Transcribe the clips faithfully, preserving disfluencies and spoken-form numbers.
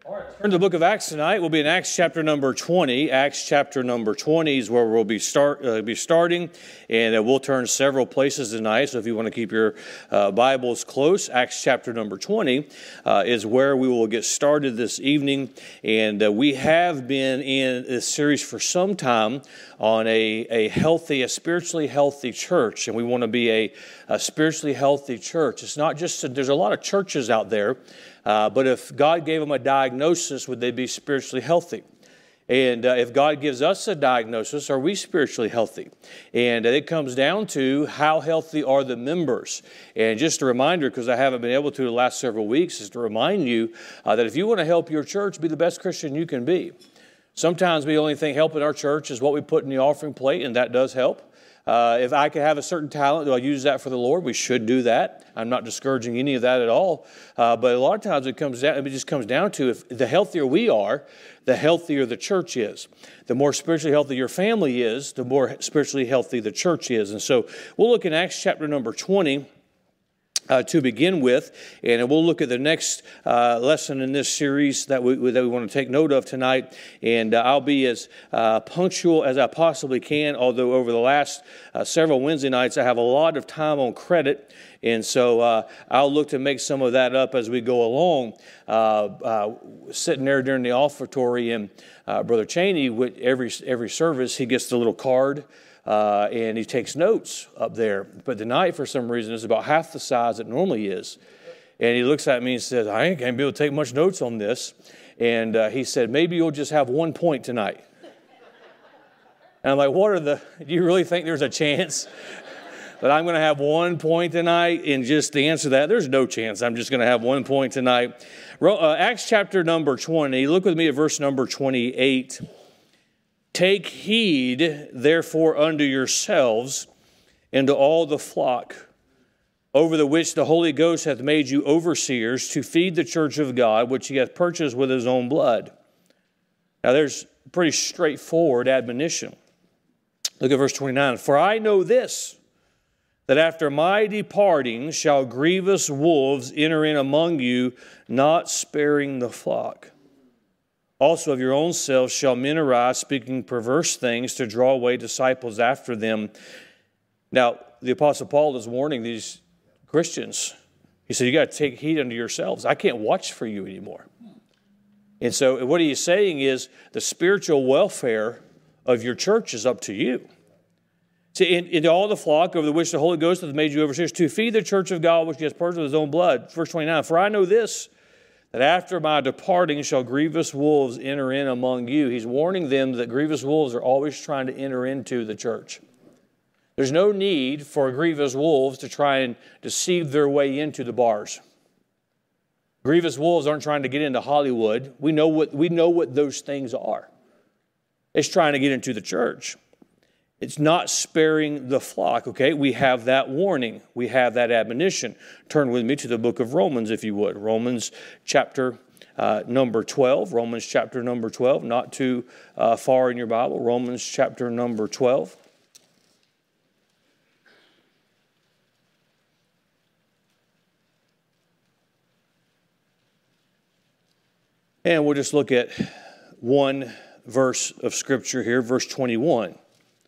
All right, turn to the book of Acts tonight. We'll be in Acts chapter number twenty. Acts chapter number twenty is where we'll be start uh, be starting, and uh, we'll turn several places tonight. So if you want to keep your uh, Bibles close, Acts chapter number twenty uh, is where we will get started this evening. And uh, we have been in this series for some time on a, a healthy, a spiritually healthy church, and we want to be a, a spiritually healthy church. It's not just a, there's a lot of churches out there. Uh, but if God gave them a diagnosis, would they be spiritually healthy? And uh, if God gives us a diagnosis, are we spiritually healthy? And uh, it comes down to how healthy are the members. And just a reminder, because I haven't been able to the last several weeks, is to remind you uh, that if you want to help your church be the best Christian you can be. Sometimes we only think helping our church is what we put in the offering plate, and that does help. Uh, if I could have a certain talent, do I use that for the Lord? We should do that. I'm not discouraging any of that at all. Uh, but a lot of times it comes down, it just comes down to if the healthier we are, the healthier the church is. The more spiritually healthy your family is, the more spiritually healthy the church is. And so we'll look in Acts chapter number twenty. Uh, to begin with, and we'll look at the next uh, lesson in this series that we that we want to take note of tonight. And uh, I'll be as uh, punctual as I possibly can. Although over the last uh, several Wednesday nights, I have a lot of time on credit, and so uh, I'll look to make some of that up as we go along. Uh, uh, sitting there during the offertory, and uh, Brother Cheney, with every every service, he gets the little card. Uh, and he takes notes up there. But tonight, for some reason, it's about half the size it normally is. And he looks at me and says, I ain't going to be able to take much notes on this. And uh, he said, maybe you'll just have one point tonight. And I'm like, what are the, do you really think there's a chance that I'm going to have one point tonight? And just to answer that, there's no chance. I'm just going to have one point tonight. Uh, Acts chapter number twenty, look with me at verse number twenty-eight. Take heed, therefore, unto yourselves and to all the flock, over the which the Holy Ghost hath made you overseers, to feed the church of God, which he hath purchased with his own blood. Now, there's pretty straightforward admonition. Look at verse twenty-nine. For I know this, that after my departing shall grievous wolves enter in among you, not sparing the flock. Also of your own selves shall men arise, speaking perverse things to draw away disciples after them. Now, the Apostle Paul is warning these Christians. He said, you got to take heed unto yourselves. I can't watch for you anymore. And so what he's saying is the spiritual welfare of your church is up to you. See, in, in all the flock over which the Holy Ghost hath made you overseers, to feed the church of God which he has purchased with his own blood. Verse twenty-nine, for I know this, that after my departing shall grievous wolves enter in among you. He's warning them that grievous wolves are always trying to enter into the church. There's no need for grievous wolves to try and deceive their way into the bars. Grievous wolves aren't trying to get into Hollywood. We know what, we know what those things are. It's trying to get into the church. It's not sparing the flock, okay? We have that warning. We have that admonition. Turn with me to the book of Romans, if you would. Romans chapter uh, number twelve. Romans chapter number twelve, not too uh, far in your Bible. Romans chapter number twelve. And we'll just look at one verse of Scripture here, verse twenty-one.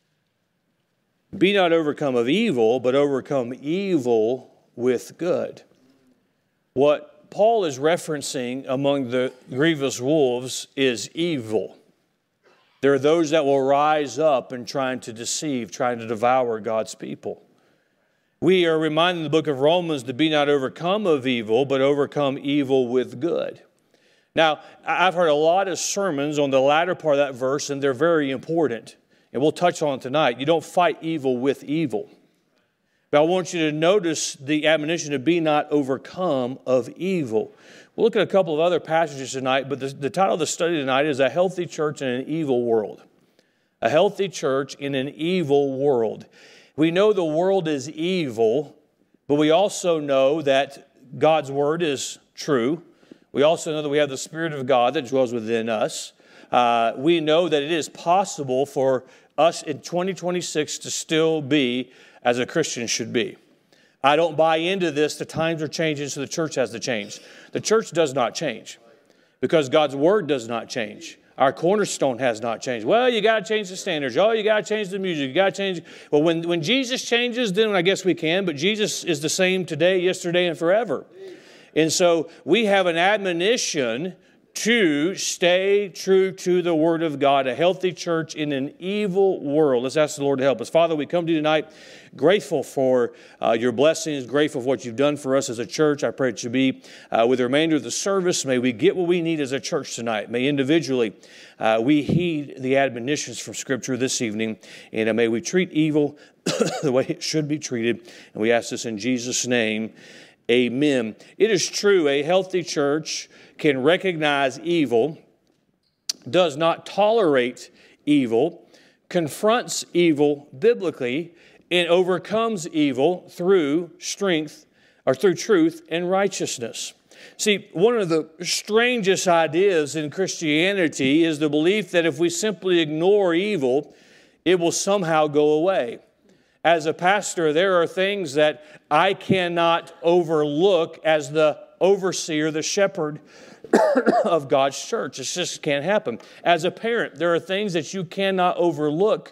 Be not overcome of evil, but overcome evil with good. What Paul is referencing among the grievous wolves is evil. There are those that will rise up and trying to deceive, trying to devour God's people. We are reminded in the book of Romans to be not overcome of evil, but overcome evil with good. Now, I've heard a lot of sermons on the latter part of that verse, and they're very important. And we'll touch on it tonight. You don't fight evil with evil. But I want you to notice the admonition to be not overcome of evil. We'll look at a couple of other passages tonight, but the, the title of the study tonight is A Healthy Church in an Evil World. A healthy church in an evil world. We know the world is evil, but we also know that God's Word is true. We also know that we have the Spirit of God that dwells within us. Uh, we know that it is possible for us in twenty twenty-six to still be as a Christian should be. I don't buy into this. The times are changing, so the church has to change. The church does not change. because God's word does not change. Our cornerstone has not changed. Well, you got to change the standards. Oh, you got to change the music. You got to change. Well, when, when Jesus changes, then I guess we can. But Jesus is the same today, yesterday, and forever. And so we have an admonition to stay true to the Word of God, a healthy church in an evil world. Let's ask the Lord to help us. Father, we come to you tonight grateful for uh, your blessings, grateful for what you've done for us as a church. I pray it should be uh, with the remainder of the service. May we get what we need as a church tonight. May individually uh, we heed the admonitions from Scripture this evening, and uh, may we treat evil the way it should be treated. And we ask this in Jesus' name. Amen. It is true, a healthy church can recognize evil, does not tolerate evil, confronts evil biblically, and overcomes evil through strength or through truth and righteousness. See, one of the strangest ideas in Christianity is the belief that if we simply ignore evil, it will somehow go away. As a pastor, there are things that I cannot overlook as the overseer, the shepherd of God's church. It just can't happen. As a parent, there are things that you cannot overlook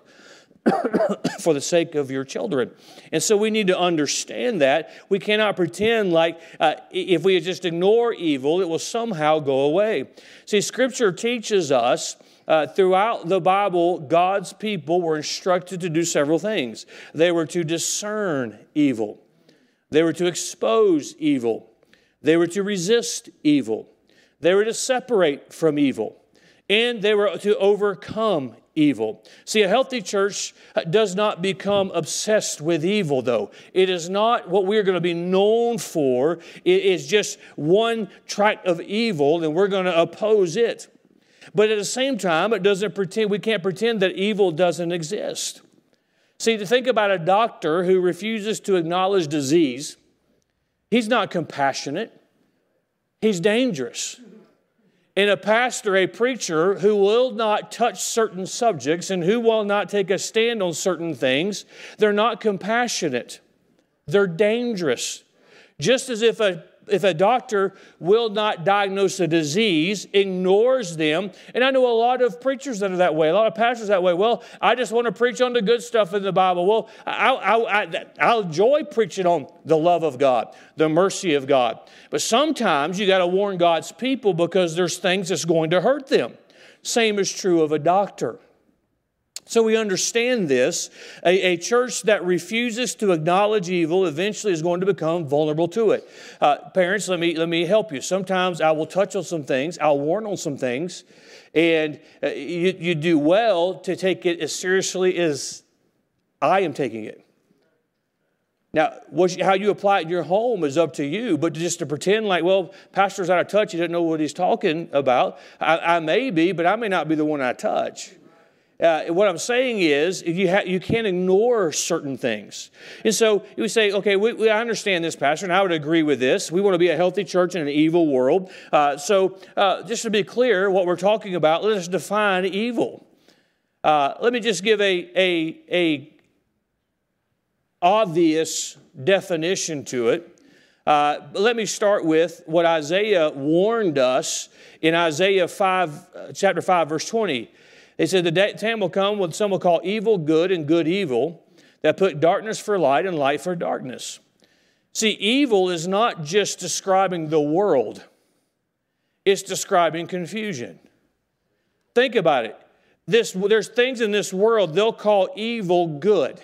for the sake of your children. And so we need to understand that. We cannot pretend like uh, if we just ignore evil, it will somehow go away. See, Scripture teaches us Uh, throughout the Bible, God's people were instructed to do several things. They were to discern evil. They were to expose evil. They were to resist evil. They were to separate from evil. And they were to overcome evil. See, a healthy church does not become obsessed with evil, though. It is not what we're going to be known for. It is just one tract of evil, and we're going to oppose it. But at the same time, it doesn't pretend, we can't pretend that evil doesn't exist. See, to think about a doctor who refuses to acknowledge disease, he's not compassionate. He's dangerous. And a pastor, a preacher who will not touch certain subjects and who will not take a stand on certain things, they're not compassionate. They're dangerous. Just as if a If a doctor will not diagnose a disease, ignores them, and I know a lot of preachers that are that way, a lot of pastors that way. Well, I just want to preach on the good stuff in the Bible. Well, I, I, I, I'll enjoy preaching on the love of God, the mercy of God. But sometimes you got to warn God's people because there's things that's going to hurt them. Same is true of a doctor. So we understand this. A, a church that refuses to acknowledge evil eventually is going to become vulnerable to it. Uh, parents, let me, let me help you. Sometimes I will touch on some things. I'll warn on some things. And uh, you, you do well to take it as seriously as I am taking it. Now, what you, how you apply it in your home is up to you. But just to pretend like, well, pastor's out of touch. He doesn't know what he's talking about. I, I may be, but I may not be the one I touch. Uh, what I'm saying is you, ha- you can't ignore certain things. And so you say, okay, we, we, I understand this, Pastor, and I would agree with this. We want to be a healthy church in an evil world. Uh, so uh, just to be clear, what we're talking about, let us define evil. Uh, let me just give a, a, a obvious definition to it. Uh, let me start with what Isaiah warned us in Isaiah five, chapter five, verse twenty. They said, the day, time will come when some will call evil good and good evil, that put darkness for light and light for darkness. See, evil is not just describing the world. It's describing confusion. Think about it. This, there's things in this world they'll call evil good.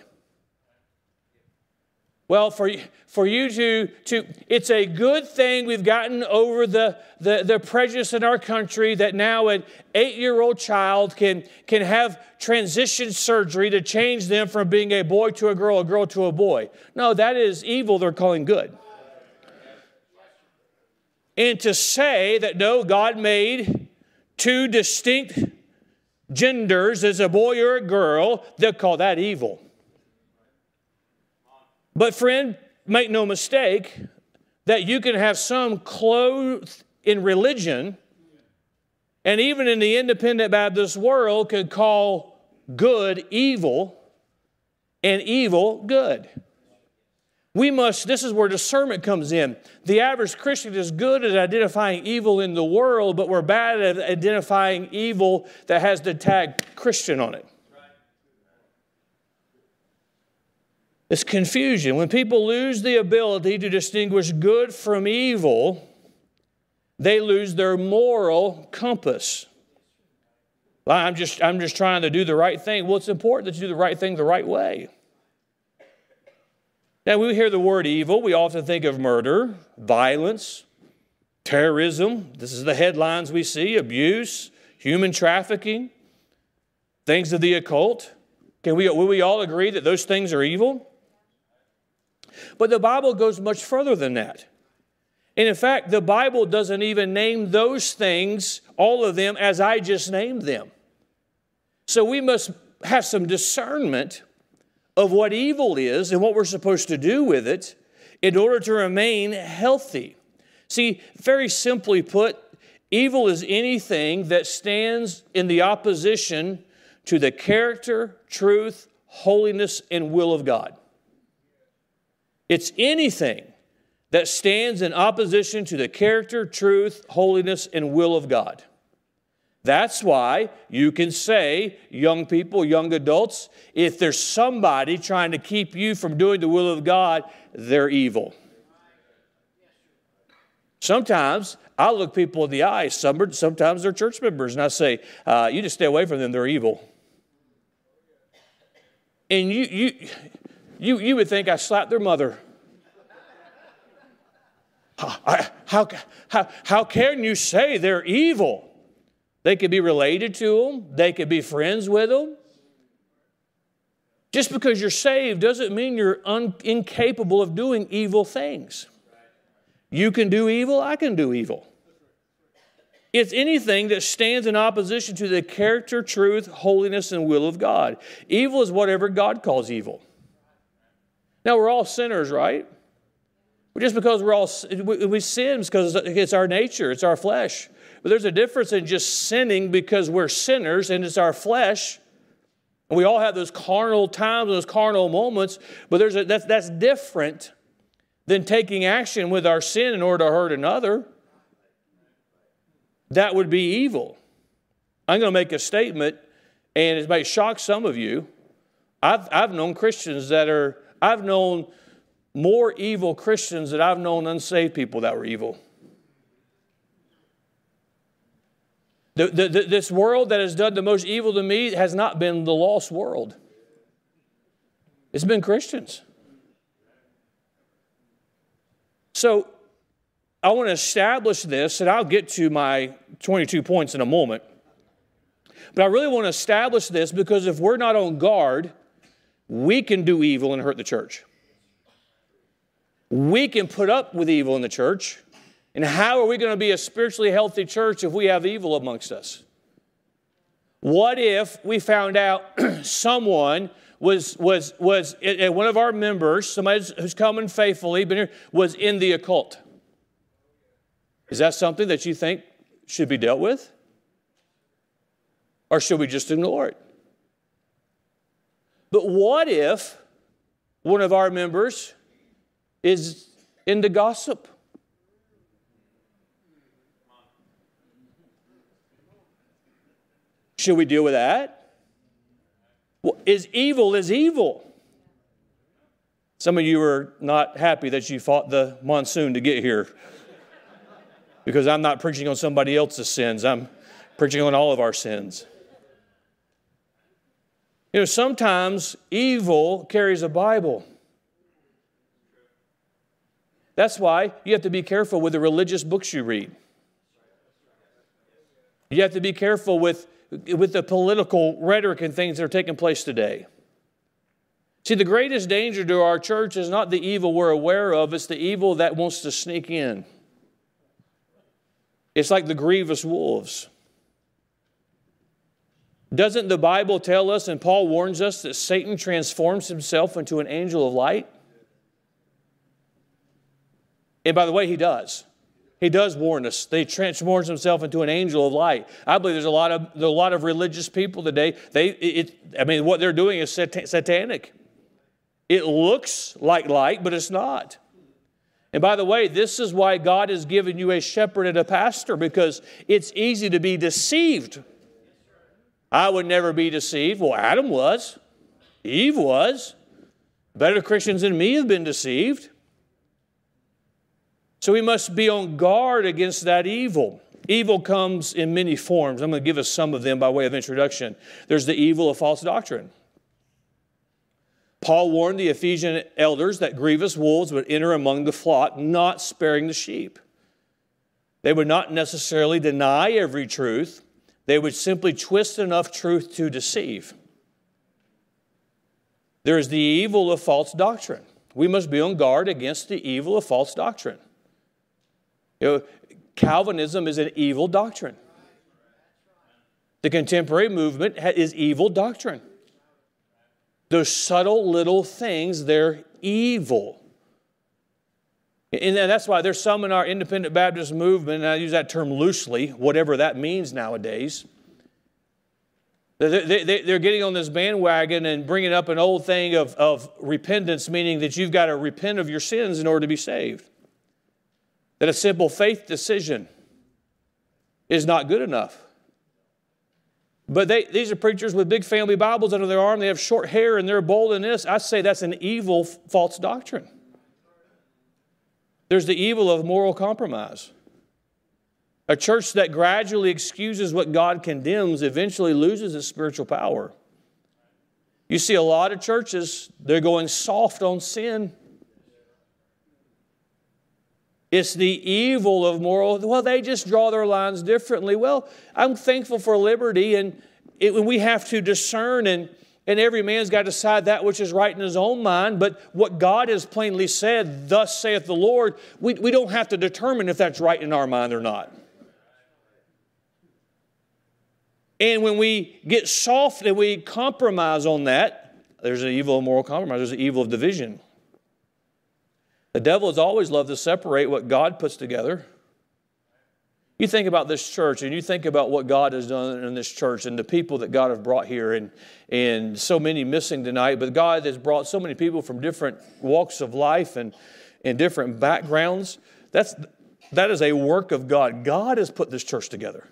Well, for, for you to, to, it's a good thing we've gotten over the, the, the prejudice in our country that now an eight-year-old child can, can have transition surgery to change them from being a boy to a girl, a girl to a boy. No, that is evil they're calling good. And to say that, no, God made two distinct genders as a boy or a girl, they'll call that evil. But friend, make no mistake that you can have some clothed in religion and even in the independent Baptist world could call good evil and evil good. We must, this is where discernment comes in. The average Christian is good at identifying evil in the world, but we're bad at identifying evil that has the tag Christian on it. It's confusion. When people lose the ability to distinguish good from evil, they lose their moral compass. Well, I'm just, I'm just trying to do the right thing. Well, it's important that you do the right thing the right way. Now, when we hear the word evil, we often think of murder, violence, terrorism. This is the headlines we see: abuse, human trafficking, things of the occult. Can we, will we all agree that those things are evil? But the Bible goes much further than that. And in fact, the Bible doesn't even name those things, all of them, as I just named them. So we must have some discernment of what evil is and what we're supposed to do with it in order to remain healthy. See, very simply put, evil is anything that stands in the opposition to the character, truth, holiness, and will of God. It's anything that stands in opposition to the character, truth, holiness, and will of God. That's why you can say, young people, young adults, if there's somebody trying to keep you from doing the will of God, they're evil. Sometimes I look people in the eye, sometimes they're church members, and I say, uh, you just stay away from them, they're evil. And you, you, you, you would think I slapped their mother. How, how, how, how can you say they're evil? They could be related to them. They could be friends with them. Just because you're saved doesn't mean you're un, incapable of doing evil things. You can do evil, I can do evil. It's anything that stands in opposition to the character, truth, holiness, and will of God. Evil is whatever God calls evil. Now, we're all sinners, right? Just because we're all, we sin because it's our nature, it's our flesh. But there's a difference in just sinning because we're sinners and it's our flesh. And we all have those carnal times, those carnal moments. But there's a, that's, that's different than taking action with our sin in order to hurt another. That would be evil. I'm going to make a statement, and it may shock some of you. I've, I've known Christians that are, I've known more evil Christians than I've known unsaved people that were evil. The, the, the, this world that has done the most evil to me has not been the lost world. It's been Christians. So I want to establish this, and I'll get to my twenty-two points in a moment. But I really want to establish this because if we're not on guard, we can do evil and hurt the church. We can put up with evil in the church. And how are we going to be a spiritually healthy church if we have evil amongst us? What if we found out someone was, was, was one of our members, somebody who's coming faithfully, been here, was in the occult? Is that something that you think should be dealt with? Or should we just ignore it? But what if one of our members is into gossip? Should we deal with that? Well, is evil is evil. Some of you are not happy that you fought the monsoon to get here because I'm not preaching on somebody else's sins. I'm preaching on all of our sins. You know, sometimes evil carries a Bible. That's why you have to be careful with the religious books you read. You have to be careful with with the political rhetoric and things that are taking place today. See, the greatest danger to our church is not the evil we're aware of, it's the evil that wants to sneak in. It's like the grievous wolves. Doesn't the Bible tell us, and Paul warns us, that Satan transforms himself into an angel of light? And by the way, he does. He does warn us. He transforms himself into an angel of light. I believe there's a lot of there are a lot of religious people today. They, it, I mean, what they're doing is sat- satanic. It looks like light, but it's not. And by the way, this is why God has given you a shepherd and a pastor, because it's easy to be deceived. I would never be deceived. Well, Adam was. Eve was. Better Christians than me have been deceived. So we must be on guard against that evil. Evil comes in many forms. I'm going to give us some of them by way of introduction. There's the evil of false doctrine. Paul warned the Ephesian elders that grievous wolves would enter among the flock, not sparing the sheep. They would not necessarily deny every truth. They would simply twist enough truth to deceive. There is the evil of false doctrine. We must be on guard against the evil of false doctrine. You know, Calvinism is an evil doctrine. The contemporary movement is evil doctrine. Those subtle little things, they're evil. And that's why there's some in our independent Baptist movement, and I use that term loosely, whatever that means nowadays. They're getting on this bandwagon and bringing up an old thing of, of repentance, meaning that you've got to repent of your sins in order to be saved. That a simple faith decision is not good enough. But they, these are preachers with big family Bibles under their arm. They have short hair and they're bold in this. I say that's an evil false doctrine. There's the evil of moral compromise. A church that gradually excuses what God condemns eventually loses its spiritual power. You see a lot of churches, they're going soft on sin. It's the evil of moral, well, they just draw their lines differently. Well, I'm thankful for liberty, and it, we have to discern, and, and every man's got to decide that which is right in his own mind. But what God has plainly said, thus saith the Lord, we, we don't have to determine if that's right in our mind or not. And when we get soft and we compromise on that, there's an evil of moral compromise, there's an evil of division. The devil has always loved to separate what God puts together. You think about this church and you think about what God has done in this church and the people that God has brought here, and, and so many missing tonight, but God has brought so many people from different walks of life and, and different backgrounds. That's, that is a work of God. God has put this church together.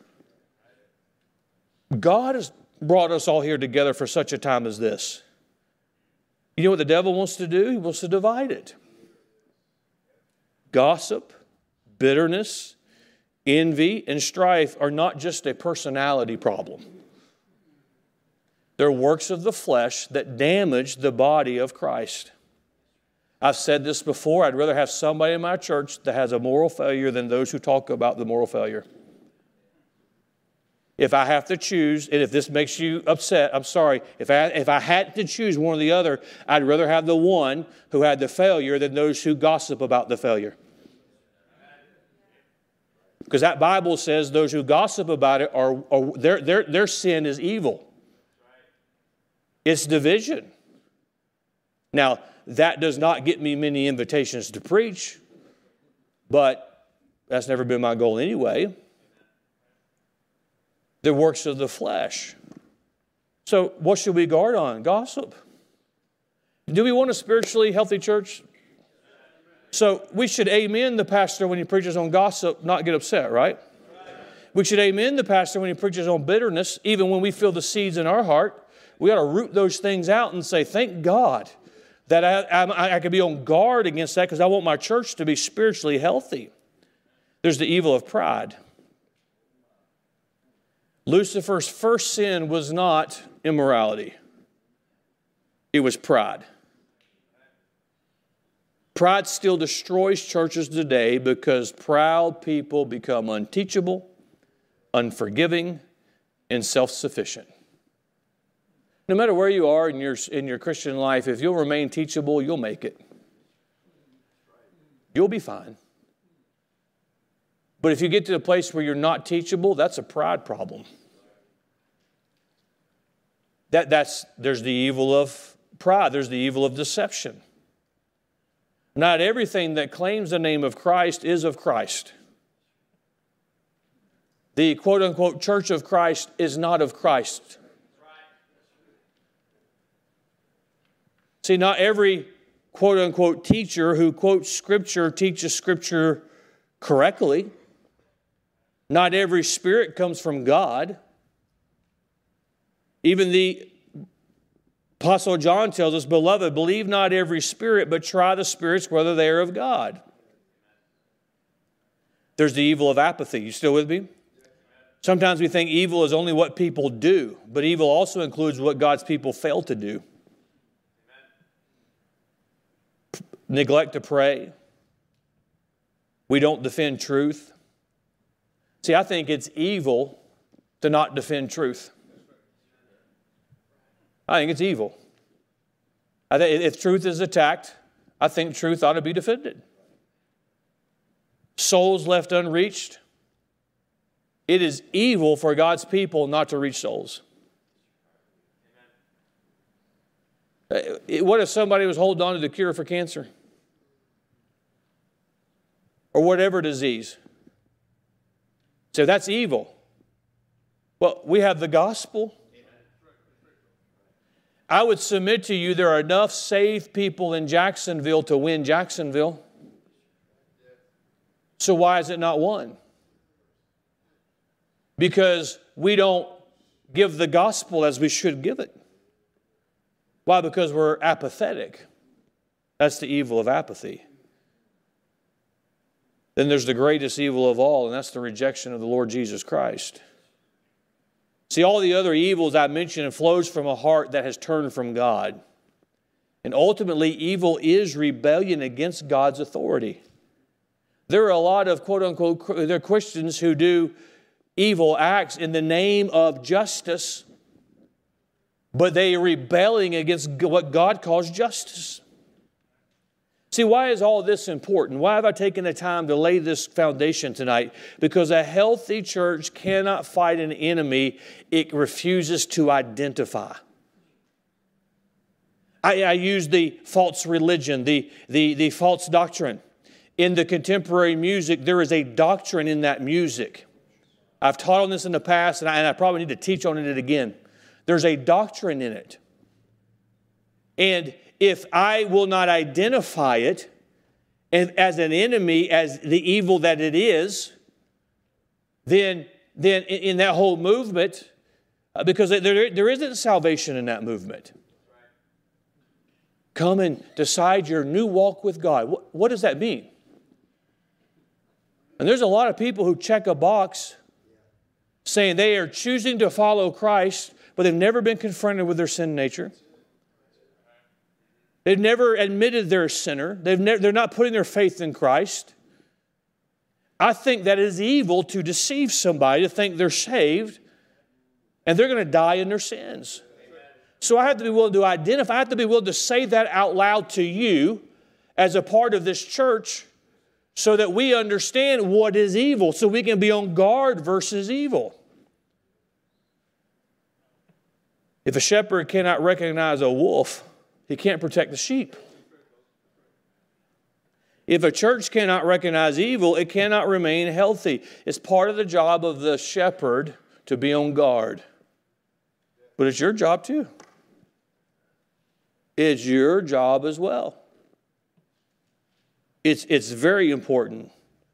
God has brought us all here together for such a time as this. You know what the devil wants to do? He wants to divide it. Gossip, bitterness, envy, and strife are not just a personality problem. They're works of the flesh that damage the body of Christ. I've said this before, I'd rather have somebody in my church that has a moral failure than those who talk about the moral failure. If I have to choose, and if this makes you upset, I'm sorry. If I, if I had to choose one or the other, I'd rather have the one who had the failure than those who gossip about the failure. Because that Bible says those who gossip about it, are, are their, their, their sin is evil. It's division. Now, that does not get me many invitations to preach, but that's never been my goal anyway. The works of the flesh. So what should we guard on? Gossip. Do we want a spiritually healthy church? So we should amen the pastor when he preaches on gossip, not get upset, right? We should amen the pastor when he preaches on bitterness, even when we feel the seeds in our heart. We ought to root those things out and say, thank God that I, I, I can be on guard against that, because I want my church to be spiritually healthy. There's the evil of pride. Lucifer's first sin was not immorality. It was pride. Pride still destroys churches today because proud people become unteachable, unforgiving, and self-sufficient. No matter where you are in your, in your Christian life, if you'll remain teachable, you'll make it. You'll be fine. But if you get to the place where you're not teachable, that's a pride problem. That, that's, there's the evil of pride. There's the evil of deception. Not everything that claims the name of Christ is of Christ. The quote-unquote church of Christ is not of Christ. See, not every quote-unquote teacher who quotes Scripture teaches Scripture correctly. Not every spirit comes from God. Even the Apostle John tells us, "Beloved, believe not every spirit, but try the spirits whether they are of God." There's the evil of apathy. You still with me? Sometimes we think evil is only what people do, but evil also includes what God's people fail to do. Neglect to pray. We don't defend truth. See, I think it's evil to not defend truth. I think it's evil. I think if truth is attacked, I think truth ought to be defended. Souls left unreached. It is evil for God's people not to reach souls. What if somebody was holding on to the cure for cancer? Or whatever disease? So that's evil. Well, we have the gospel. I would submit to you there are enough saved people in Jacksonville to win Jacksonville. So why is it not won? Because we don't give the gospel as we should give it. Why? Because we're apathetic. That's the evil of apathy. Then there's the greatest evil of all, and that's the rejection of the Lord Jesus Christ. See, all the other evils I mentioned flows from a heart that has turned from God. And ultimately, evil is rebellion against God's authority. There are a lot of quote-unquote there are Christians who do evil acts in the name of justice, but they are rebelling against what God calls justice. See, why is all this important? Why have I taken the time to lay this foundation tonight? Because a healthy church cannot fight an enemy it refuses to identify. I, I use the false religion, the, the, the false doctrine. In the contemporary music, there is a doctrine in that music. I've taught on this in the past, and I, and I probably need to teach on it again. There's a doctrine in it. And if I will not identify it as an enemy, as the evil that it is, then, then in that whole movement, because there, there isn't salvation in that movement. Come and decide your new walk with God. What, what does that mean? And there's a lot of people who check a box saying they are choosing to follow Christ, but they've never been confronted with their sin nature. They've never admitted they're a sinner. They've never, they're not putting their faith in Christ. I think that it is evil to deceive somebody to think they're saved and they're going to die in their sins. So I have to be willing to identify, I have to be willing to say that out loud to you as a part of this church so that we understand what is evil, so we can be on guard versus evil. If a shepherd cannot recognize a wolf, he can't protect the sheep. If a church cannot recognize evil, it cannot remain healthy. It's part of the job of the shepherd to be on guard. But it's your job too. It's your job as well. It's, it's very important.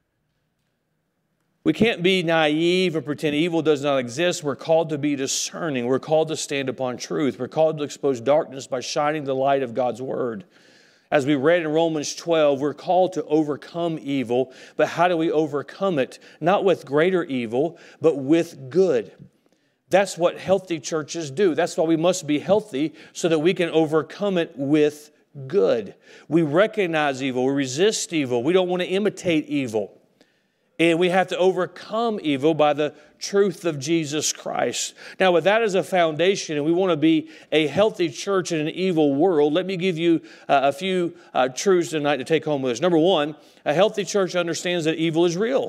We can't be naive and pretend evil does not exist. We're called to be discerning. We're called to stand upon truth. We're called to expose darkness by shining the light of God's Word. As we read in Romans twelve, we're called to overcome evil. But how do we overcome it? Not with greater evil, but with good. That's what healthy churches do. That's why we must be healthy, so that we can overcome it with good. We recognize evil. We resist evil. We don't want to imitate evil. And we have to overcome evil by the truth of Jesus Christ. Now, with that as a foundation, and we want to be a healthy church in an evil world, let me give you uh, a few uh, truths tonight to take home with us. Number one, a healthy church understands that evil is real.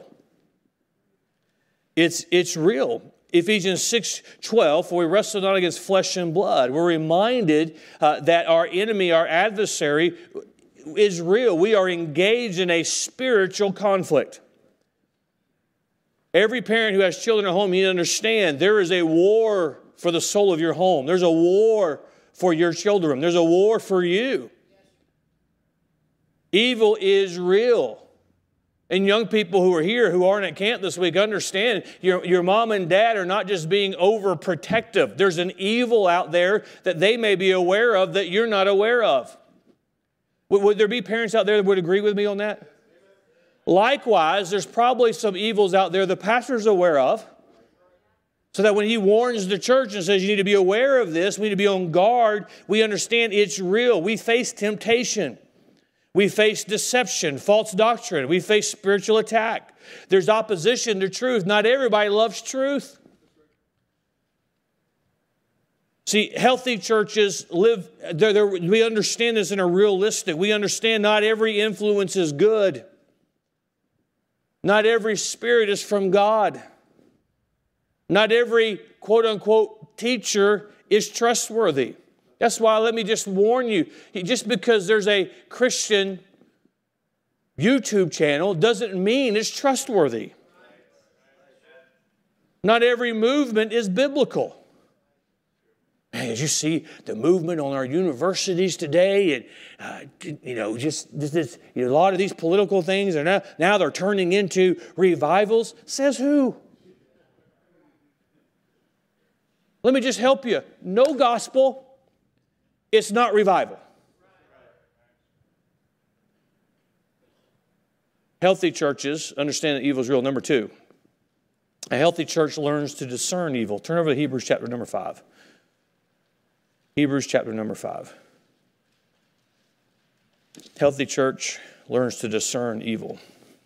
It's, it's real. Ephesians six twelve, for we wrestle not against flesh and blood. We're reminded uh, that our enemy, our adversary, is real. We are engaged in a spiritual conflict. Every parent who has children at home, you need to understand there is a war for the soul of your home. There's a war for your children. There's a war for you. Evil is real. And young people who are here, who aren't at camp this week, understand your, your mom and dad are not just being overprotective. There's an evil out there that they may be aware of that you're not aware of. Would, would there be parents out there that would agree with me on that? Likewise, there's probably some evils out there the pastor's aware of. So that when he warns the church and says you need to be aware of this, we need to be on guard, we understand it's real. We face temptation. We face deception, false doctrine. We face spiritual attack. There's opposition to truth. Not everybody loves truth. See, healthy churches live, they're, they're, we understand this in a realistic. We understand not every influence is good. Not every spirit is from God. Not every quote-unquote teacher is trustworthy. That's why let me just warn you, just because there's a Christian YouTube channel doesn't mean it's trustworthy. Not every movement is biblical. Man, as you see the movement on our universities today, and uh, you know, just this, you know, a lot of these political things are now now they're turning into revivals. Says who? Let me just help you. No gospel. It's not revival. Healthy churches understand that evil is real. Number two, a healthy church learns to discern evil. Turn over to Hebrews chapter number five. Hebrews chapter number five. Healthy church learns to discern evil.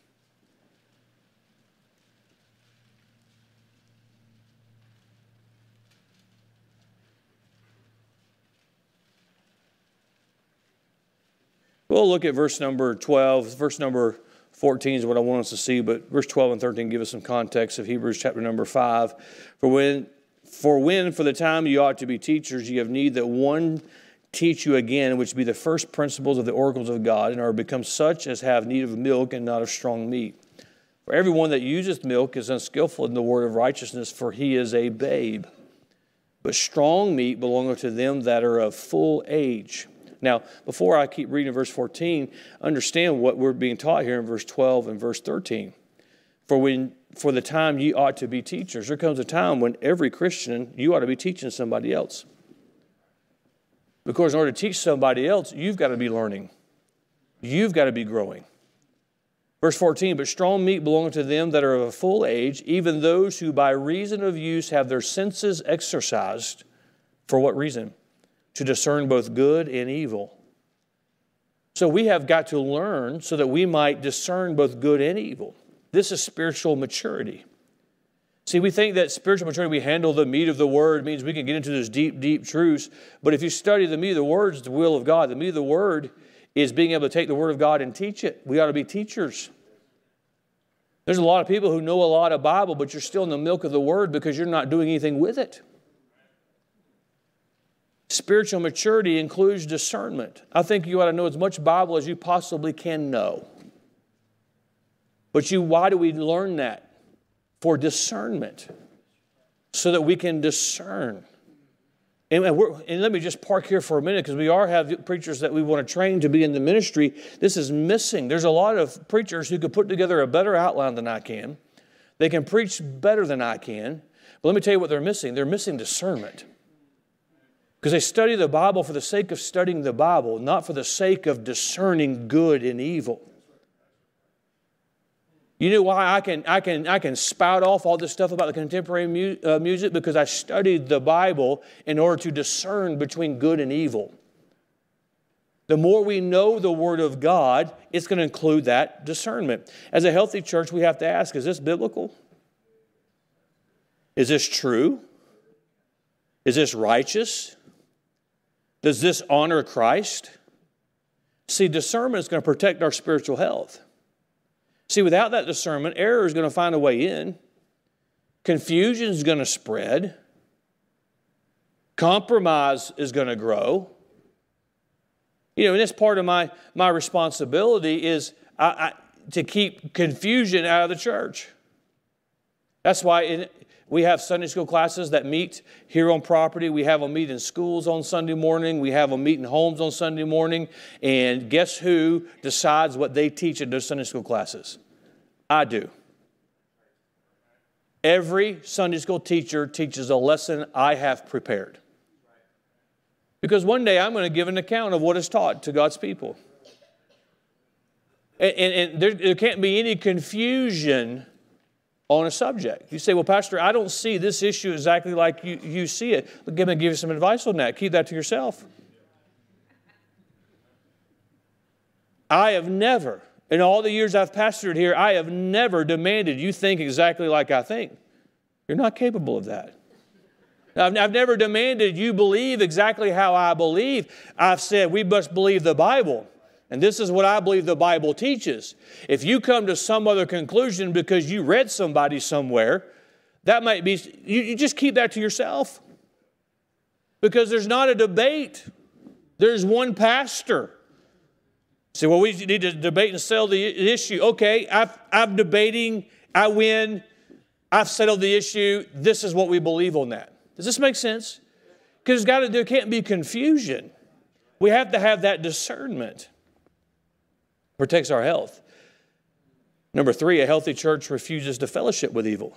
We'll look at verse number twelve. Verse number fourteen is what I want us to see, but verse twelve and thirteen give us some context of Hebrews chapter number five. For when, for when, for the time you ought to be teachers, you have need that one teach you again, which be the first principles of the oracles of God, and are become such as have need of milk and not of strong meat. For everyone that useth milk is unskillful in the word of righteousness, for he is a babe. But strong meat belongeth to them that are of full age. Now, before I keep reading verse fourteen, understand what we're being taught here in verse twelve and verse thirteen. For when, for the time ye ought to be teachers. There comes a time when every Christian, you ought to be teaching somebody else. Because in order to teach somebody else, you've got to be learning. You've got to be growing. Verse fourteen, but strong meat belongeth to them that are of a full age, even those who by reason of use have their senses exercised. For what reason? To discern both good and evil. So we have got to learn so that we might discern both good and evil. This is spiritual maturity. See, we think that spiritual maturity, we handle the meat of the Word, means we can get into those deep, deep truths. But if you study the meat of the Word, it's the will of God. The meat of the Word is being able to take the Word of God and teach it. We ought to be teachers. There's a lot of people who know a lot of Bible, but you're still in the milk of the Word because you're not doing anything with it. Spiritual maturity includes discernment. I think you ought to know as much Bible as you possibly can know. But you, why do we learn that? For discernment. So that we can discern. And, we're, and let me just park here for a minute because we are have preachers that we want to train to be in the ministry. This is missing. There's a lot of preachers who could put together a better outline than I can. They can preach better than I can. But let me tell you what they're missing. They're missing discernment. Because they study the Bible for the sake of studying the Bible, not for the sake of discerning good and evil. You know why I can, I can, I can spout off all this stuff about the contemporary mu- uh, music? Because I studied the Bible in order to discern between good and evil. The more we know the Word of God, it's going to include that discernment. As a healthy church, we have to ask, is this biblical? Is this true? Is this righteous? Does this honor Christ? See, discernment is going to protect our spiritual health. See, without that discernment, error is going to find a way in. Confusion is going to spread. Compromise is going to grow. You know, and that's part of my, my responsibility is I, I, to keep confusion out of the church. That's why in, We have Sunday school classes that meet here on property. We have them meet in schools on Sunday morning. We have them meet in homes on Sunday morning. And guess who decides what they teach at those Sunday school classes? I do. Every Sunday school teacher teaches a lesson I have prepared. Because one day I'm going to give an account of what is taught to God's people. And, and, and there, there can't be any confusion on a subject. You say, well, Pastor, I don't see this issue exactly like you, you see it. Let me give you some advice on that. Keep that to yourself. I have never, in all the years I've pastored here, I have never demanded you think exactly like I think. You're not capable of that. I've, I've never demanded you believe exactly how I believe. I've said we must believe the Bible. And this is what I believe the Bible teaches. If you come to some other conclusion because you read somebody somewhere, that might be, you, you just keep that to yourself. Because there's not a debate. There's one pastor. So, well, we need to debate and settle the issue. Okay, I've, I'm debating, I win, I've settled the issue. This is what we believe on that. Does this make sense? Because there can't be confusion. We have to have that discernment. Protects our health. Number three, a healthy church refuses to fellowship with evil.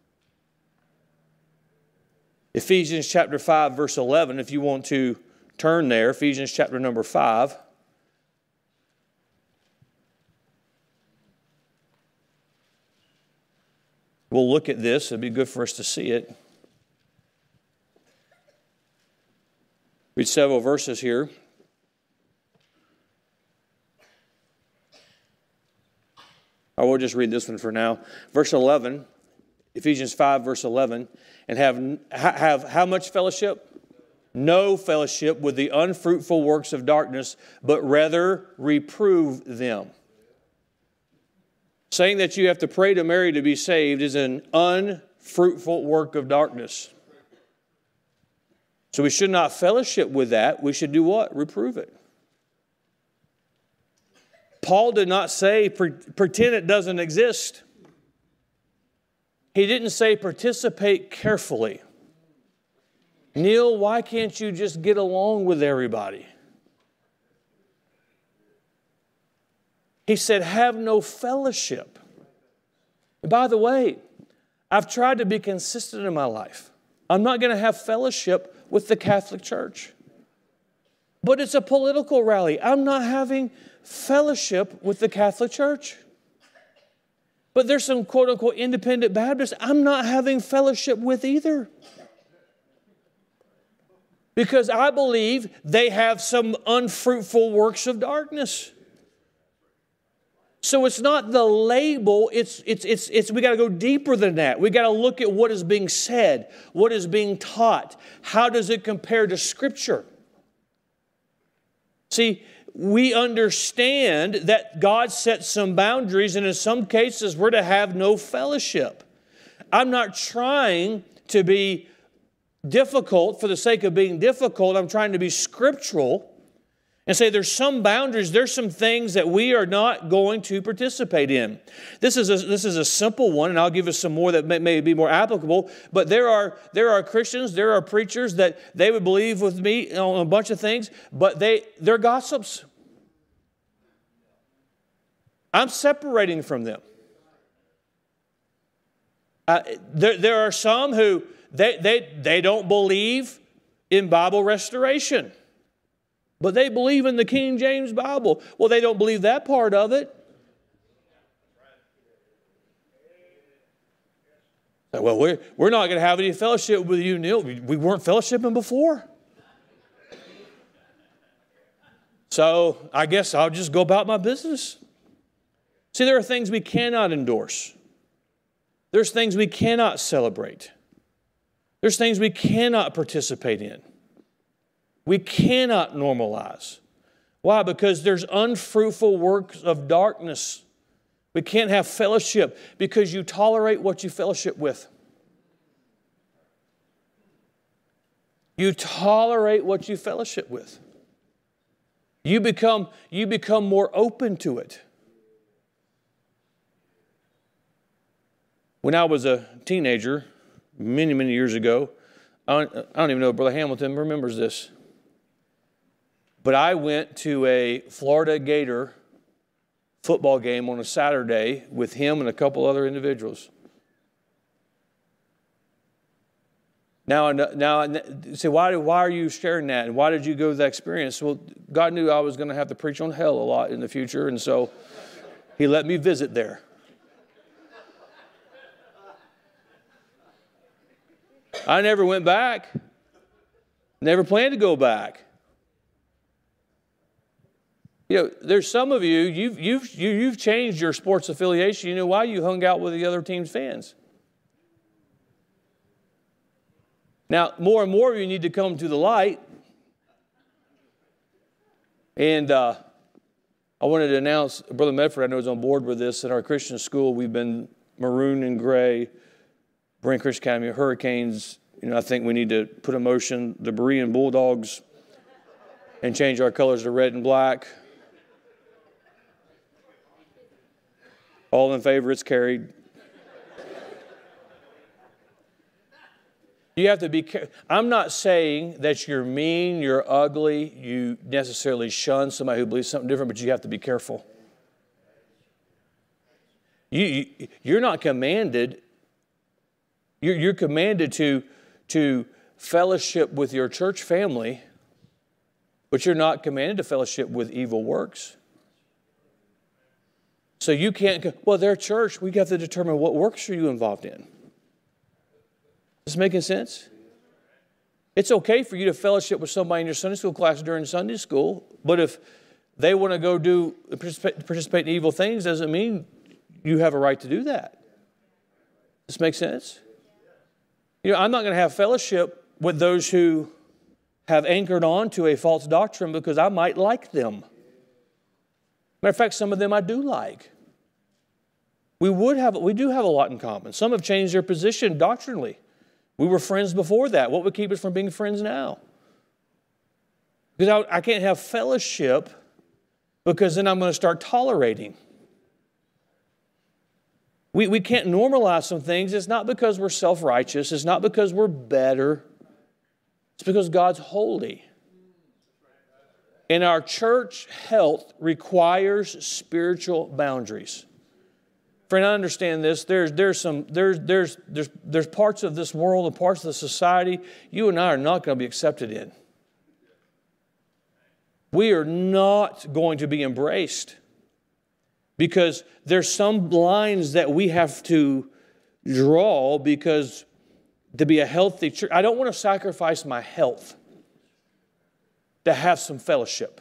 Ephesians chapter five, verse eleven, if you want to turn there, Ephesians chapter number five. We'll look at this. It'd be good for us to see it. Read several verses here. I will just read this one for now. Verse eleven, Ephesians five, verse eleven. And have, have how much fellowship? No fellowship with the unfruitful works of darkness, but rather reprove them. Saying that you have to pray to Mary to be saved is an unfruitful work of darkness. So we should not fellowship with that. We should do what? Reprove it. Paul did not say pretend it doesn't exist. He didn't say participate carefully. Neil, why can't you just get along with everybody? He said, have no fellowship. And by the way, I've tried to be consistent in my life. I'm not going to have fellowship with the Catholic Church. But it's a political rally. I'm not having fellowship with the Catholic Church. But there's some quote-unquote independent Baptists I'm not having fellowship with either. Because I believe they have some unfruitful works of darkness. So it's not the label, it's, it's, it's, it's we got to go deeper than that. We got to look at what is being said, what is being taught. How does it compare to Scripture? See, we understand that God sets some boundaries, and in some cases we're to have no fellowship. I'm not trying to be difficult for the sake of being difficult. I'm trying to be scriptural and say there's some boundaries, there's some things that we are not going to participate in. This is a, this is a simple one, and I'll give us some more that may, may be more applicable. But there are, there are Christians, there are preachers that they would believe with me on a bunch of things, but they, they're gossips. I'm separating from them. Uh, there, there are some who they, they, they don't believe in Bible restoration. But they believe in the King James Bible. Well, they don't believe that part of it. Well, we're, we're not going to have any fellowship with you, Neil. We, we weren't fellowshipping before. So I guess I'll just go about my business. See, there are things we cannot endorse. There's things we cannot celebrate. There's things we cannot participate in. We cannot normalize. Why? Because there's unfruitful works of darkness. We can't have fellowship because you tolerate what you fellowship with. You tolerate what you fellowship with. You become, you become more open to it. When I was a teenager, many, many years ago. I don't, I don't even know if Brother Hamilton remembers this. But I went to a Florida Gator football game on a Saturday with him and a couple other individuals. Now, now, say, why, why are you sharing that? And why did you go to that experience? Well, God knew I was going to have to preach on hell a lot in the future, and so He let me visit there. I never went back. Never planned to go back. You know, there's some of you, you've, you've, you, you've changed your sports affiliation. You know why? You hung out with the other team's fans. Now, more and more of you need to come to the light. And uh, I wanted to announce, Brother Medford, I know is on board with this. In our Christian school, we've been maroon and gray. Berean Christian Academy, Hurricanes. You know, I think we need to put in motion the Berean Bulldogs and change our colors to red and black. All in favor, it's carried. You have to be careful. I'm not saying that you're mean, you're ugly, you necessarily shun somebody who believes something different, but you have to be careful. You, you, you're not commanded, you're, you're commanded to, to fellowship with your church family, but you're not commanded to fellowship with evil works. So you can't go, well, their church, we have to determine what works are you involved in. Is this making sense? It's okay for you to fellowship with somebody in your Sunday school class during Sunday school, but if they want to go do participate, participate in evil things, doesn't mean you have a right to do that. Does this make sense? You know, I'm not going to have fellowship with those who have anchored on to a false doctrine because I might like them. Matter of fact, some of them I do like. We would have, we do have a lot in common. Some have changed their position doctrinally. We were friends before that. What would keep us from being friends now? Because I, I can't have fellowship because then I'm going to start tolerating. We, we can't normalize some things. It's not because we're self-righteous. It's not because we're better. It's because God's holy. And our church health requires spiritual boundaries. Friend, I understand this. There's, there's, some, there's, there's, there's, there's parts of this world and parts of the society you and I are not going to be accepted in. We are not going to be embraced because there's some lines that we have to draw because to be a healthy church, I don't want to sacrifice my health to have some fellowship.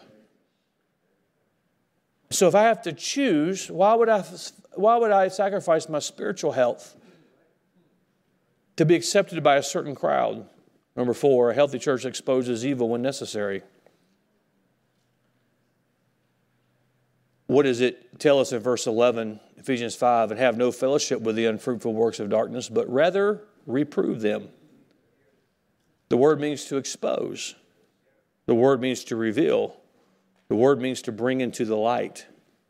So if I have to choose, why would I, why would I sacrifice my spiritual health to be accepted by a certain crowd? Number four, a healthy church exposes evil when necessary. What does it tell us in verse eleven, Ephesians five? And have no fellowship with the unfruitful works of darkness, but rather reprove them. The word means to expose. The word means to reveal. The word means to bring into the light.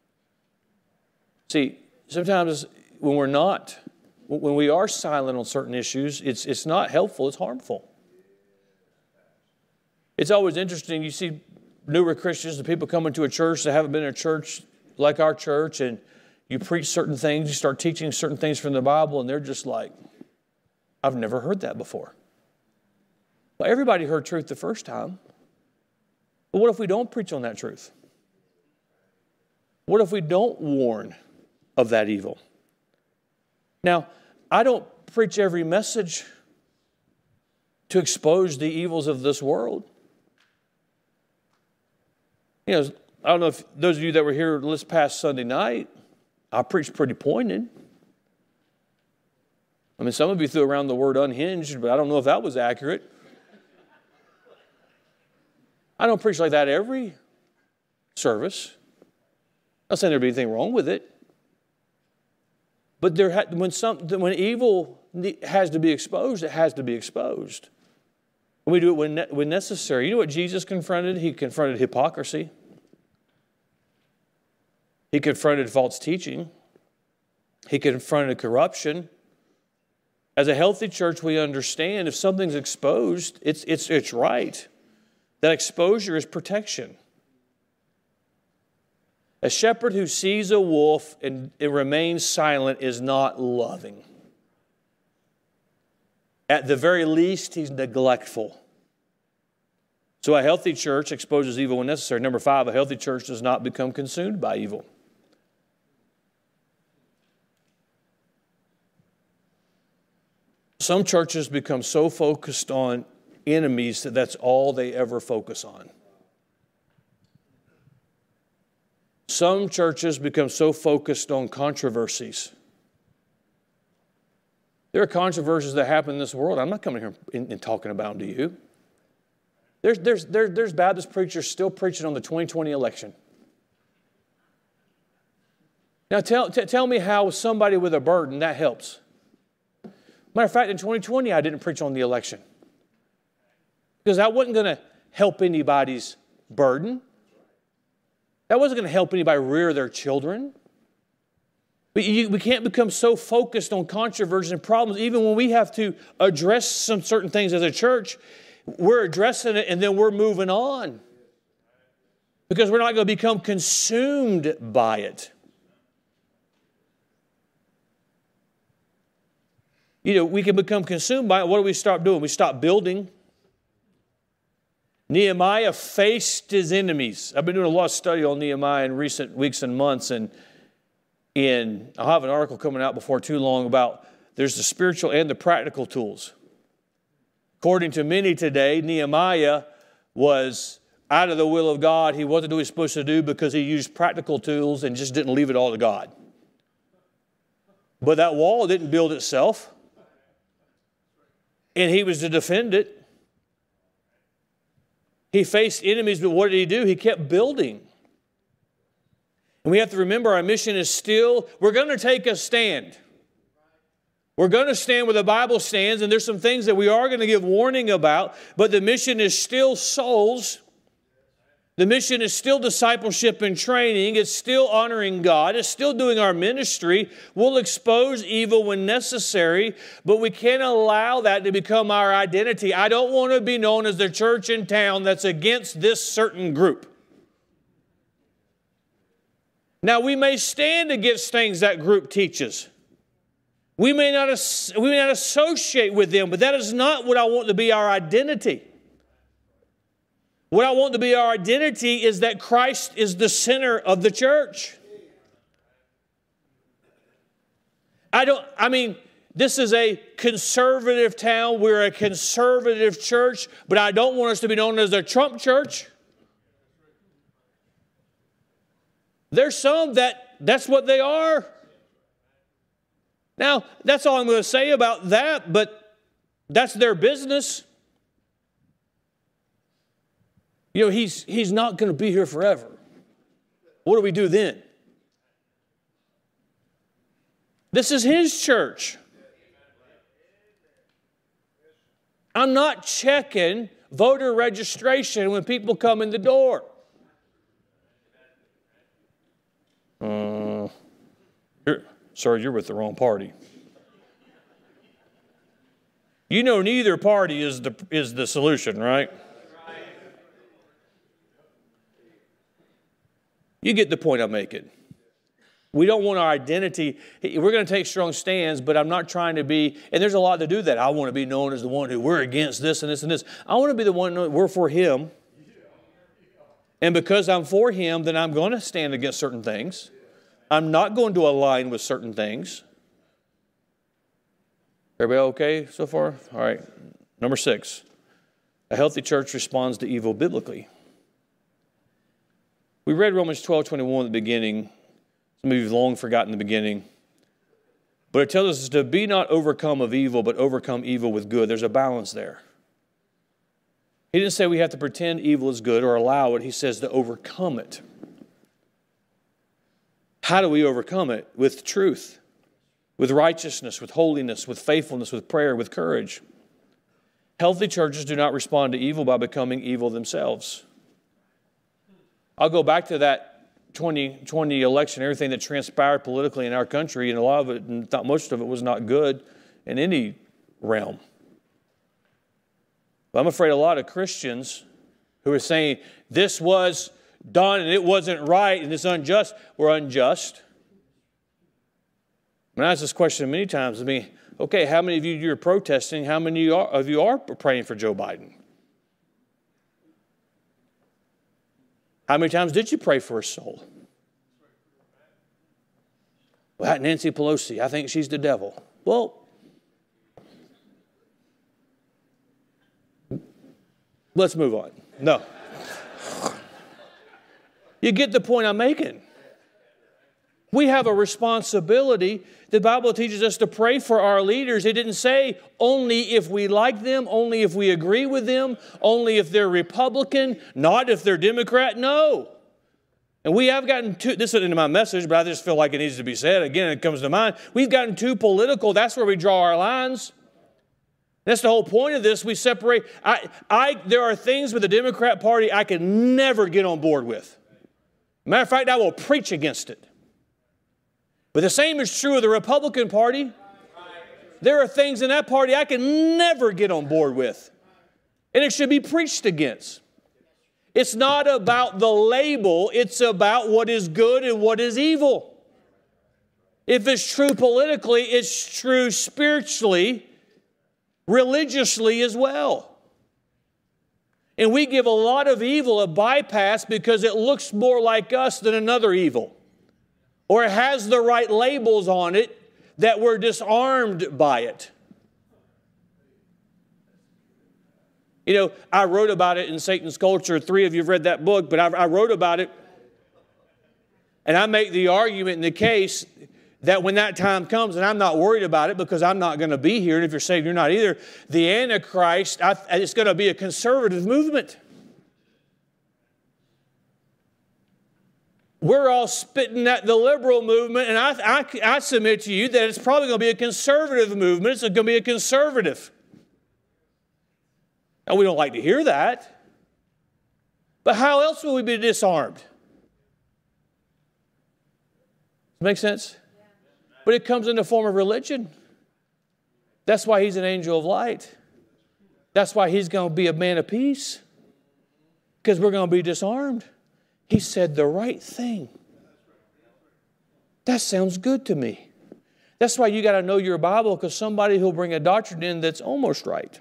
See, sometimes when we're not, when we are silent on certain issues, it's, it's not helpful, it's harmful. It's always interesting, you see newer Christians, the people coming to a church that haven't been in a church like our church, and you preach certain things, you start teaching certain things from the Bible, and they're just like, I've never heard that before. Well, everybody heard truth the first time. But what if we don't preach on that truth? What if we don't warn of that evil? Now, I don't preach every message to expose the evils of this world. You know, I don't know if those of you that were here this past Sunday night, I preached pretty pointed. I mean, some of you threw around the word unhinged, but I don't know if that was accurate. I don't preach like that every service. I'm not saying there'd be anything wrong with it. But there ha- when, some, when evil has to be exposed, it has to be exposed. And we do it when, ne- when necessary. You know what Jesus confronted? He confronted hypocrisy. He confronted false teaching. He confronted corruption. As a healthy church, we understand if something's exposed, it's, it's, it's right. That exposure is protection. A shepherd who sees a wolf and, and remains silent is not loving. At the very least, he's neglectful. So a healthy church exposes evil when necessary. Number five, a healthy church does not become consumed by evil. Some churches become so focused on enemies that that's all they ever focus on. Some churches become so focused on controversies. There are controversies that happen in this world. I'm not coming here and, and talking about them to you. There's, there's, there, there's Baptist preachers still preaching on the twenty twenty election. Now tell, t- tell me how somebody with a burden that helps. Matter of fact, in twenty twenty, I didn't preach on the election because that wasn't going to help anybody's burden. That wasn't going to help anybody rear their children. We, you, we can't become so focused on controversies and problems. Even when we have to address some certain things as a church, we're addressing it and then we're moving on because we're not going to become consumed by it. You know, we can become consumed by it. What do we stop doing? We stop building. Nehemiah faced his enemies. I've been doing a lot of study on Nehemiah in recent weeks and months, and in I'll have an article coming out before too long about there's the spiritual and the practical tools. According to many today, Nehemiah was out of the will of God. He wasn't doing what he was supposed to do because he used practical tools and just didn't leave it all to God. But that wall didn't build itself. And he was to defend it. He faced enemies, but what did he do? He kept building. And we have to remember our mission is still, we're going to take a stand. We're going to stand where the Bible stands, and there's some things that we are going to give warning about, but the mission is still souls. The mission is still discipleship and training. It's still honoring God. It's still doing our ministry. We'll expose evil when necessary, but we can't allow that to become our identity. I don't want to be known as the church in town that's against this certain group. Now, we may stand against things that group teaches. We may not, we may not associate with them, but that is not what I want to be our identity. What I want to be our identity is that Christ is the center of the church. I don't, I mean, this is a conservative town. We're a conservative church, but I don't want us to be known as a Trump church. There's some that that's what they are. Now, that's all I'm going to say about that, but that's their business. You know, he's, he's not going to be here forever. What do we do then? This is his church. I'm not checking voter registration when people come in the door. Uh, you're, sir, you're with the wrong party. You know neither party is the, is the solution, right? You get the point I'm making. We don't want our identity. We're going to take strong stands, but I'm not trying to be, and there's a lot to do that. I want to be known as the one who we're against this and this and this. I want to be the one that we're for him. And because I'm for him, then I'm going to stand against certain things. I'm not going to align with certain things. Everybody okay so far? All right. Number six. A healthy church responds to evil biblically. We read Romans twelve twenty-one at the beginning. Some of you have long forgotten the beginning. But it tells us to be not overcome of evil, but overcome evil with good. There's a balance there. He didn't say we have to pretend evil is good or allow it. He says to overcome it. How do we overcome it? With truth, with righteousness, with holiness, with faithfulness, with prayer, with courage. Healthy churches do not respond to evil by becoming evil themselves. I'll go back to that twenty twenty election, everything that transpired politically in our country, and a lot of it, not most of it, was not good in any realm. But I'm afraid a lot of Christians who are saying this was done and it wasn't right and it's unjust, were unjust. I asked this question many times. I mean, okay, how many of you are protesting? How many of you are praying for Joe Biden? How many times did you pray for his soul? Well, Nancy Pelosi, I think she's the devil. Well, let's move on. No. You get the point I'm making. We have a responsibility. The Bible teaches us to pray for our leaders. It didn't say only if we like them, only if we agree with them, only if they're Republican, not if they're Democrat. No. And we have gotten too, this isn't in my message, but I just feel like it needs to be said. Again, it comes to mind. We've gotten too political. That's where we draw our lines. That's the whole point of this. We separate. I, I, there are things with the Democrat Party I could never get on board with. Matter of fact, I will preach against it. But the same is true of the Republican Party. There are things in that party I can never get on board with. And it should be preached against. It's not about the label. It's about what is good and what is evil. If it's true politically, it's true spiritually, religiously as well. And we give a lot of evil a bypass because it looks more like us than another evil. Or it has the right labels on it that we're disarmed by it. You know, I wrote about it in Satan's Culture. Three of you have read that book, but I, I wrote about it. And I make the argument in the case that when that time comes, and I'm not worried about it because I'm not going to be here, and if you're saved, you're not either, the Antichrist, I, it's going to be a conservative movement. We're all spitting at the liberal movement, and I, I, I submit to you that it's probably going to be a conservative movement. It's going to be a conservative. Now, we don't like to hear that. But how else will we be disarmed? Does that make sense? But it comes in the form of religion. That's why he's an angel of light. That's why he's going to be a man of peace. Because we're going to be disarmed. He said the right thing. That sounds good to me. That's why you got to know your Bible, because somebody who'll bring a doctrine in that's almost right.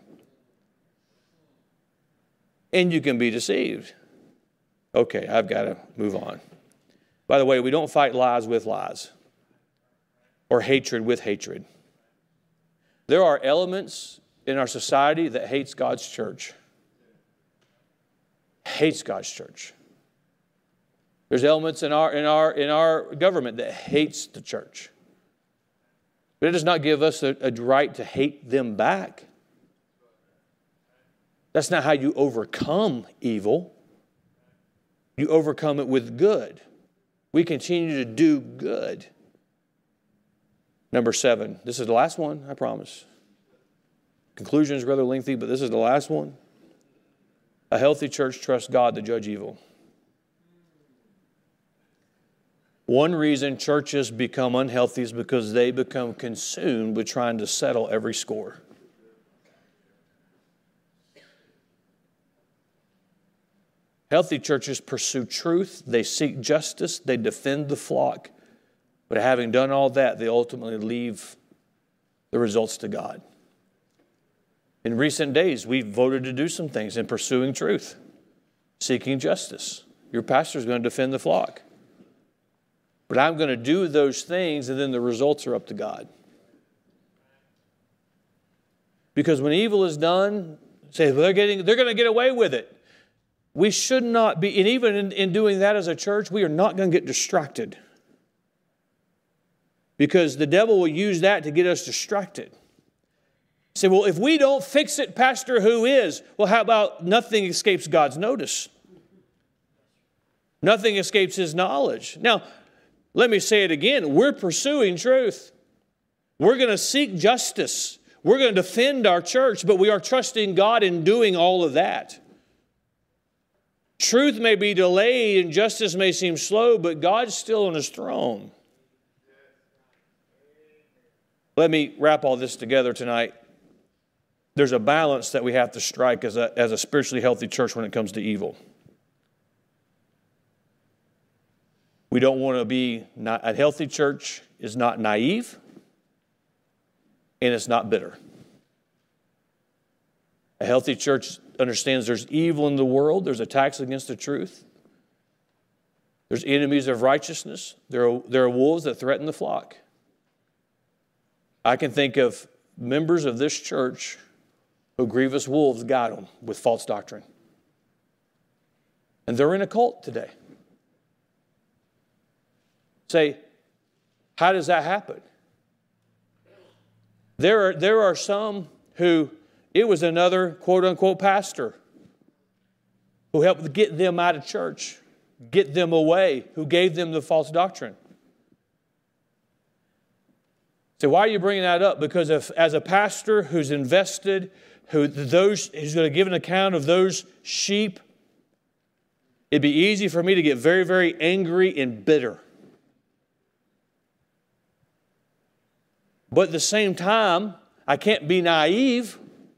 And you can be deceived. Okay, I've got to move on. By the way, we don't fight lies with lies or hatred with hatred. There are elements in our society that hates God's church. Hates God's church. There's elements in our, in our, in our government that hates the church. But it does not give us a, a right to hate them back. That's not how you overcome evil. You overcome it with good. We continue to do good. Number seven. This is the last one, I promise. Conclusion is rather lengthy, but this is the last one. A healthy church trusts God to judge evil. One reason churches become unhealthy is because they become consumed with trying to settle every score. Healthy churches pursue truth, they seek justice, they defend the flock. But having done all that, they ultimately leave the results to God. In recent days, we've voted to do some things in pursuing truth, seeking justice. Your pastor is going to defend the flock. But I'm going to do those things, and then the results are up to God. Because when evil is done, say, well, they're getting, they're going to get away with it. We should not be, and even in, in doing that as a church, we are not going to get distracted. Because the devil will use that to get us distracted. Say, well, if we don't fix it, Pastor, who is? Well, how about nothing escapes God's notice? Nothing escapes His knowledge. Now, let me say it again. We're pursuing truth. We're going to seek justice. We're going to defend our church, but we are trusting God in doing all of that. Truth may be delayed and justice may seem slow, but God's still on His throne. Let me wrap all this together tonight. there's a balance that we have to strike as a, as a spiritually healthy church when it comes to evil. We don't want to be, not, a healthy church is not naive, and it's not bitter. A healthy church understands there's evil in the world, there's attacks against the truth, there's enemies of righteousness, there are, there are wolves that threaten the flock. I can think of members of this church who grievous wolves got them with false doctrine. And they're in a cult today. Say, how does that happen? There are, there are some who, it was another quote-unquote pastor who helped get them out of church, get them away, who gave them the false doctrine. So why are you bringing that up? Because if, as a pastor who's invested, who those who's going to give an account of those sheep, it'd be easy for me to get very, very angry and bitter. But at the same time, I can't be naive.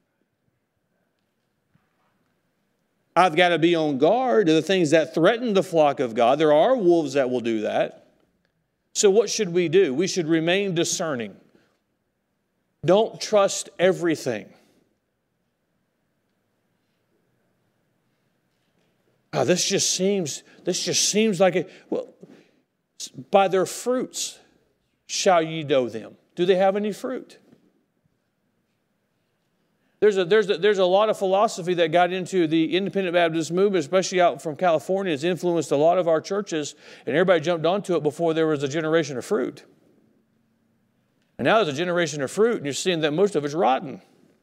I've got to be on guard to the things that threaten the flock of God. There are wolves that will do that. So what should we do? We should remain discerning. Don't trust everything. Oh, this just seems, this just seems like it. Well, by their fruits shall ye know them. Do they have any fruit? There's a, there's, a, there's a lot of philosophy that got into the independent Baptist movement, especially out from California. It's influenced a lot of our churches, and everybody jumped onto it before there was a generation of fruit. And now there's a generation of fruit, and you're seeing that most of it's rotten.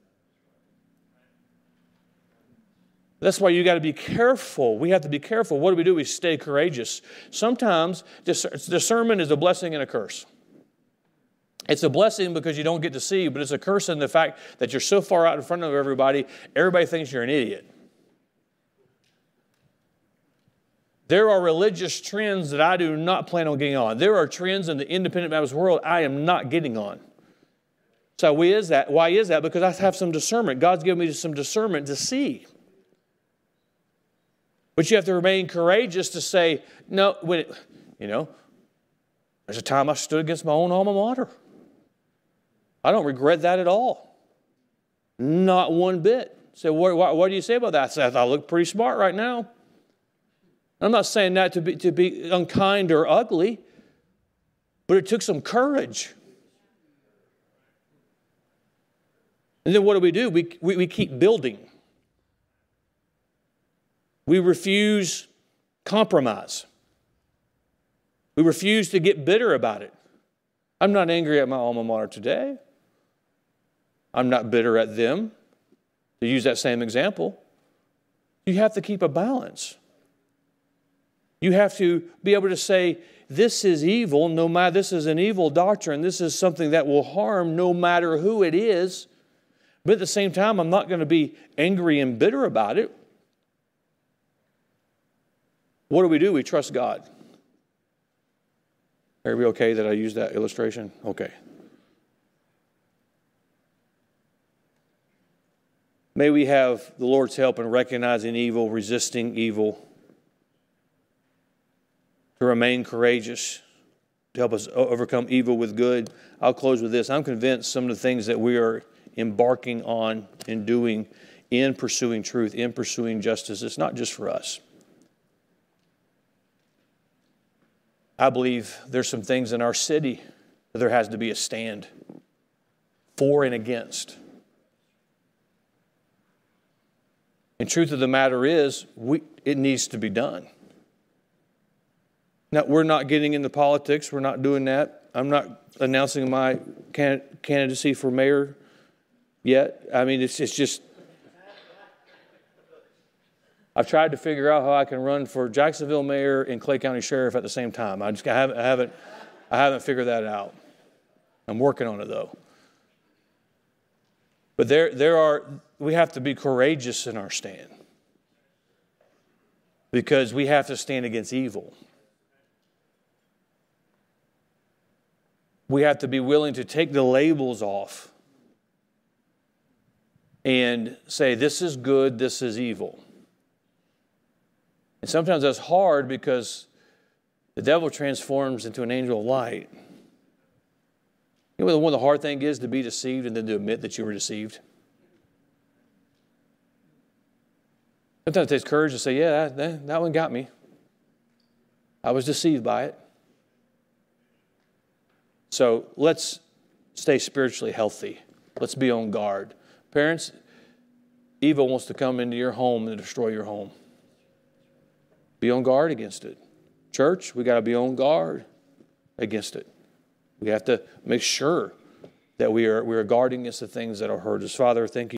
That's why you got to be careful. We have to be careful. What do we do? We stay courageous. Sometimes discernment is a blessing and a curse. It's a blessing because you don't get to see, but it's a curse in the fact that you're so far out in front of everybody, everybody thinks you're an idiot. There are religious trends that I do not plan on getting on. There are trends in the independent Baptist world I am not getting on. So why is that? Why is that? Because I have some discernment. God's given me some discernment to see. But you have to remain courageous to say, no, when it, you know, there's a time I stood against my own alma mater. I don't regret that at all. Not one bit. So what, what, what do you say about that? I said, I look pretty smart right now. I'm not saying that to be, to be unkind or ugly, but it took some courage. And then what do we do? We, we, we keep building. We refuse compromise. We refuse to get bitter about it. I'm not angry at my alma mater today. I'm not bitter at them. To use that same example, you have to keep a balance. You have to be able to say, this is evil, no matter, this is an evil doctrine, this is something that will harm no matter who it is. But at the same time, I'm not going to be angry and bitter about it. What do we do? We trust God. Are we okay that I use that illustration? Okay. May we have the Lord's help in recognizing evil, resisting evil, to remain courageous, to help us overcome evil with good. I'll close with this. I'm convinced some of the things that we are embarking on and doing in pursuing truth, in pursuing justice, it's not just for us. I believe there's some things in our city that there has to be a stand for and against. And truth of the matter is, we, it needs to be done. Now, we're not getting into politics. We're not doing that. I'm not announcing my can, candidacy for mayor yet. I mean, it's, it's just... I've tried to figure out how I can run for Jacksonville mayor and Clay County sheriff at the same time. I just I haven't, I haven't, I haven't figured that out. I'm working on it, though. But there, there are, we have to be courageous in our stand because we have to stand against evil. We have to be willing to take the labels off and say, this is good, this is evil. And sometimes that's hard because the devil transforms into an angel of light. You know what one of the hard things is? To be deceived and then to admit that you were deceived. Sometimes it takes courage to say, yeah, that, that one got me. I was deceived by it. So let's stay spiritually healthy. Let's be on guard. Parents, evil wants to come into your home and destroy your home. Be on guard against it. Church, we got to be on guard against it. We have to make sure that we are we are guarding against the things that will hurt us. Father, thank you.